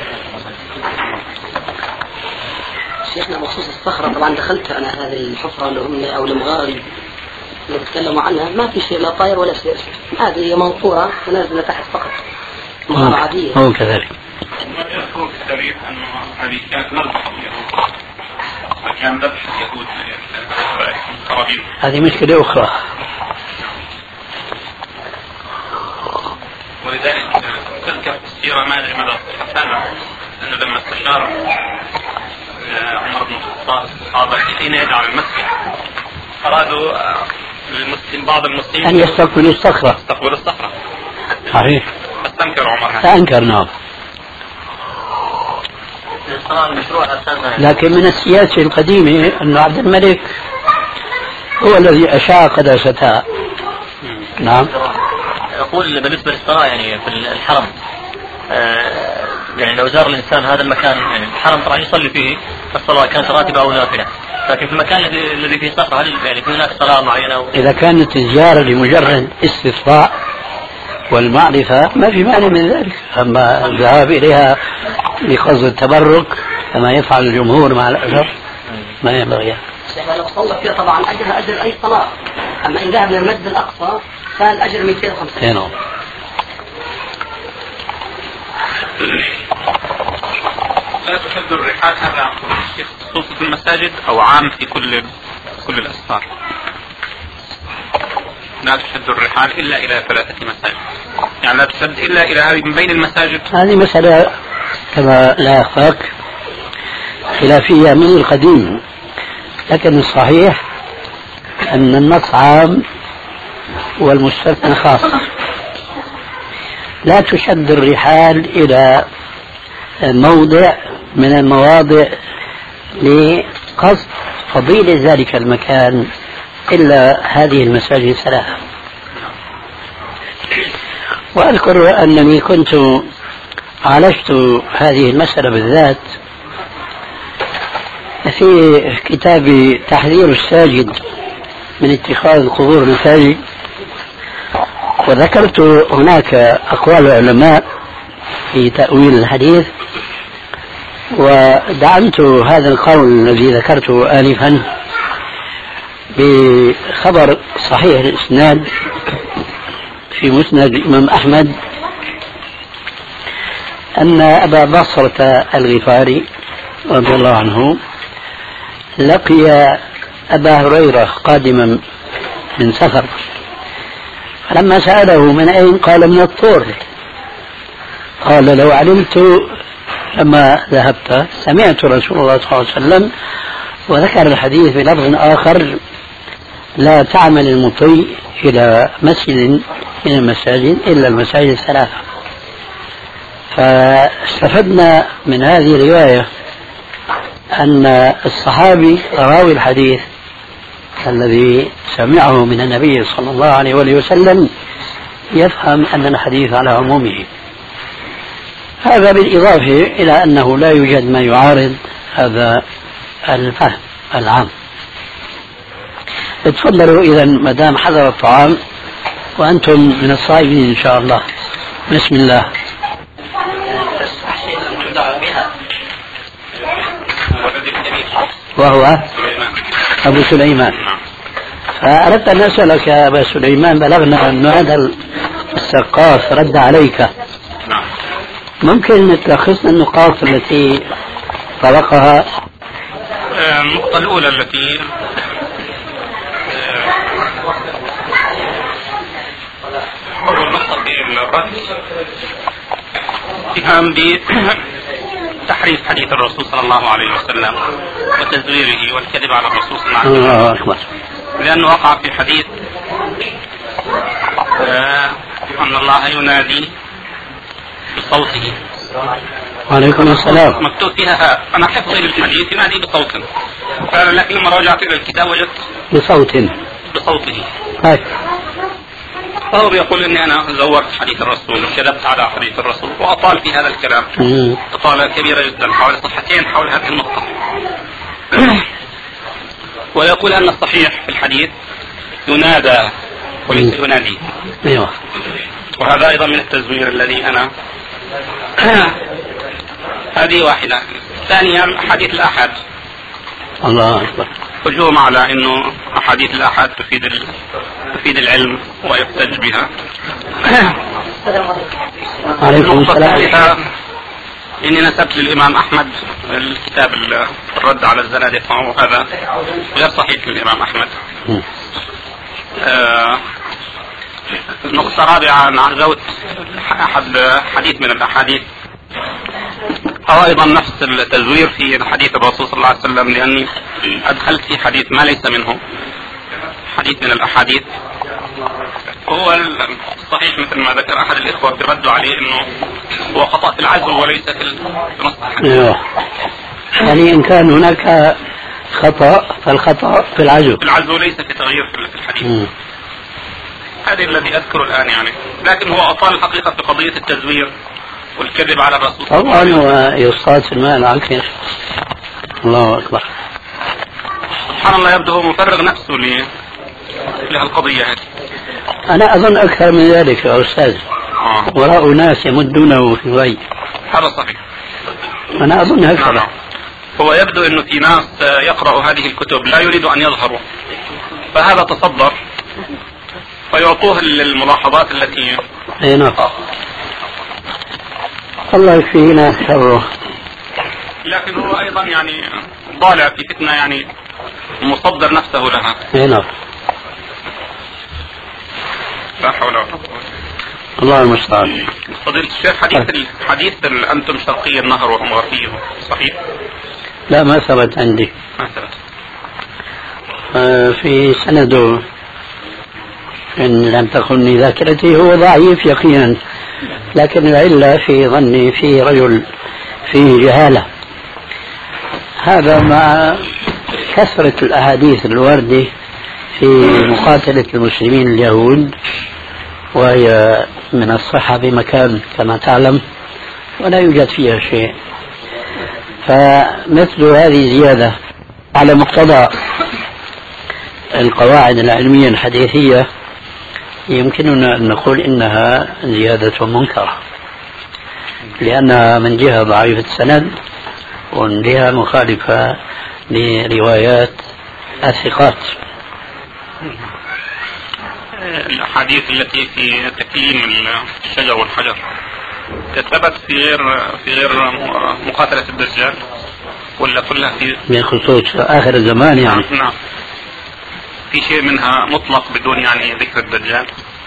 شيخنا بخصوص الصخرة، طبعا دخلت أنا هذه الحفرة اللي هم أو المغارة اللي بتكلموا عنها، ما في شيء لا طاير ولا شيء، هذه هي منقورة ونازلة تحت فقط، مغارة عادية. هو كذلك. يذكر في التاريخ أنه هذه كانت مذبح اليهود، فكان ذبح اليهود القرابين. هذه مشكلة أخرى. ولذلك تذكر في السيرة ما أدري ماذا فعل، أنه لما استشار عمر بن الخطاب الصحابة حين يدعم المسجد أرادوا المسلم بعض المسلمين أن يستقبلوا الصخرة. يستقبلوا الصخرة. صحيح. فاستنكر عمر هذا. أنكر نعم. لكن من السياسة القديمة أن عبد الملك هو الذي أشاع قداستها. نعم. يقول بالنسبة للصلاة يعني في الحرم، آه يعني لو زار الإنسان هذا المكان، يعني الحرم طبعا يصلي فيه الصلاة كانت راتبة أو نافلة، لكن في المكان الذي الذي فيه صخرة هل يعني في هناك صلاة معينة؟ إذا كانت الزيارة لمجرد استطلاع والمعرفة ما في معنى من ذلك، أما الذهاب إليها لقصد التبرك كما يفعل الجمهور مع الأسف ما ينبغي. لو صلى فيها طبعا أجرها أجر أي صلاة، أما إن ذهب للمسجد الأقصى فالأجر مئتين وخمسين. نعم. لا تشد الرحال، هذا خصوص في المساجد أو عام في كل كل الأسفار؟ لا تشد الرحال إلا إلى ثلاثة مساجد، يعني لا تشد إلا إلى هذه من بين المساجد. هذه مسألة كما لا يخفاك خلافية من القديم، لكن الصحيح أن النص عام والمستثنى خاص. لا تشد الرحال إلى موضع من المواضع لقصد فضيلة ذلك المكان إلا هذه المساجد الثلاثة. وأذكر أنني كنت عالجت هذه المسألة بالذات في كتاب تحذير الساجد من اتخاذ القبور مساجد، وذكرت هناك أقوال العلماء في تأويل الحديث، ودعمت هذا القول الذي ذكرته آنفا بخبر صحيح الإسناد في مسند الإمام أحمد أن أبا بصرة الغفاري رضي الله عنه لقي أبا هريرة قادما من سفر، فلما سأله من أين قال من الطور، قال لو علمت لما ذهبت سمعت رسول الله صلى الله عليه وسلم، وذكر الحديث بلفظ آخر لا تعمل المطيء إلى مسجد من المساجد إلا المساجد الثلاثة. فاستفدنا من هذه الرواية أن الصحابي راوي الحديث الذي سمعه من النبي صلى الله عليه وسلم يفهم أن الحديث على عمومه. هذا بالإضافة إلى أنه لا يوجد ما يعارض هذا الفهم العام. تفضلوا إذا مدام حضر الطعام وأنتم من الصائمين إن شاء الله. بسم الله. وهو أبو سليمان. فأردت أن أسألك يا أبا سليمان، بلغنا أن هذا السقاف رد عليك ممكن تلخصنا النقاط التي طرقها؟ النقطة الأولى التي أول نقطة في الرد اتهام بتحريف حديث الرسول صلى الله عليه وسلم وتزويره والكذب على الرسول صلى الله عليه وسلم، لأنه وقع في حديث آه أن الله ينادي بصوته. وعليكم السلام. مكتوب فيها أنا حفظي للحديث ينادي بصوت، لكن لما رجعت إلى الكتاب وجدت بصوت بصوته. هاي. فهو بيقول إني أنا زورت حديث الرسول وكذبت على حديث الرسول وأطال في هذا الكلام إطالة كبيرة جدا حوالي صفحتين حول هذه النقطة. ويقول أن الصحيح في الحديث ينادى وليس ينادي. أيوة. وهذا أيضا من التزوير الذي أنا هذه واحدة. ثانيا حديث الأحد. الله أكبر. هجوم على إنه أحاديث الأحد تفيد ال... تفيد العلم ويحتج بها. عليكم السلام. إني نسبت للإمام أحمد الكتاب الرد على الزنادقة وهذا غير صحيح للإمام أحمد. آه نقطة رابعة أن عزوت أحد حديث من الأحاديث أو أيضا نفس التزوير في حديث الرسول صلى الله عليه وسلم، لأني أدخلت في حديث ما ليس منه، حديث من الأحاديث هو الصحيح مثل ما ذكر أحد الإخوة بردوا عليه أنه هو خطأ في العزو وليس في نص الحديث. يعني إن كان هناك خطأ فالخطأ في العزو في العزو ليس في تغيير في الحديث. م. هذا الذي أذكره الآن يعني، لكن هو أطال الحقيقة في قضية التزوير والكذب على الرسول طبعا ويصطاد في الماء العكر. الله أكبر. سبحان الله، يبدو هو مفرغ نفسه لهالقضية هذه. أنا أظن أكثر من ذلك يا أستاذ. آه. وراء ناس يمدونه في الغي. هذا صحيح. أنا أظن هكذا. نعم. هو يبدو أنه في ناس يقرأ هذه الكتب لا يريد أن يظهروا، فهذا تصدر فيعطوه الملاحظات التي أي نعم. الله يكفينا شره. لكن هو أيضا يعني ضالع في فتنة يعني مصدر نفسه لها. أي نعم. لا حول ولا قوة. الله المستعان. فضيلة الشيخ، حديث حديث أنتم شرقي النهر وهم غربيه صحيح؟ لا ما ثبت عندي. ما ثبت. آه في سنده إن لم تخني ذاكرتي هو ضعيف يقينا، لكن العلة في ظني في رجل فيه جهالة. هذا مع كثرة الأحاديث الواردة في مقاتلة المسلمين اليهود، وهي من الصحة بمكان كما تعلم ولا يوجد فيها شيء، فمثل هذه زيادة على مقتضى القواعد العلمية الحديثية يمكننا أن نقول إنها زيادة منكرة، لأنها من جهة ضعيفة السند ومن جهة مخالفة لروايات الثقات. الأحاديث التي في تكليم الشجر والحجر تثبت في غير في غير مقاتلة الدجال ولا كلها في بخصوص آخر الزمان يعني؟ نعم. في شيء منها مطلق بدون يعني ذكر الدجال؟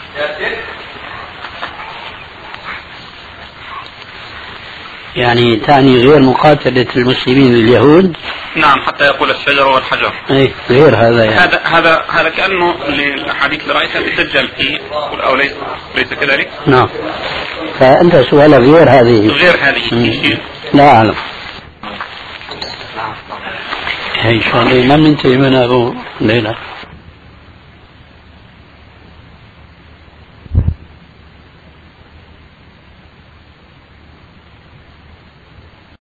يعني تعني غير مقاتلة المسلمين اليهود؟ نعم، حتى يقول الشجر والحجر. اي غير هذا يعني. هذا هذا هذا كأنه للأحاديث اللي رأيتها الدجال فيه أو ليس ليس كذلك؟ نعم. فأنت سؤالك غير هذه. غير هذه شيء. لا أعلم. إن شاء الله ما منتهي من أبو ليلى.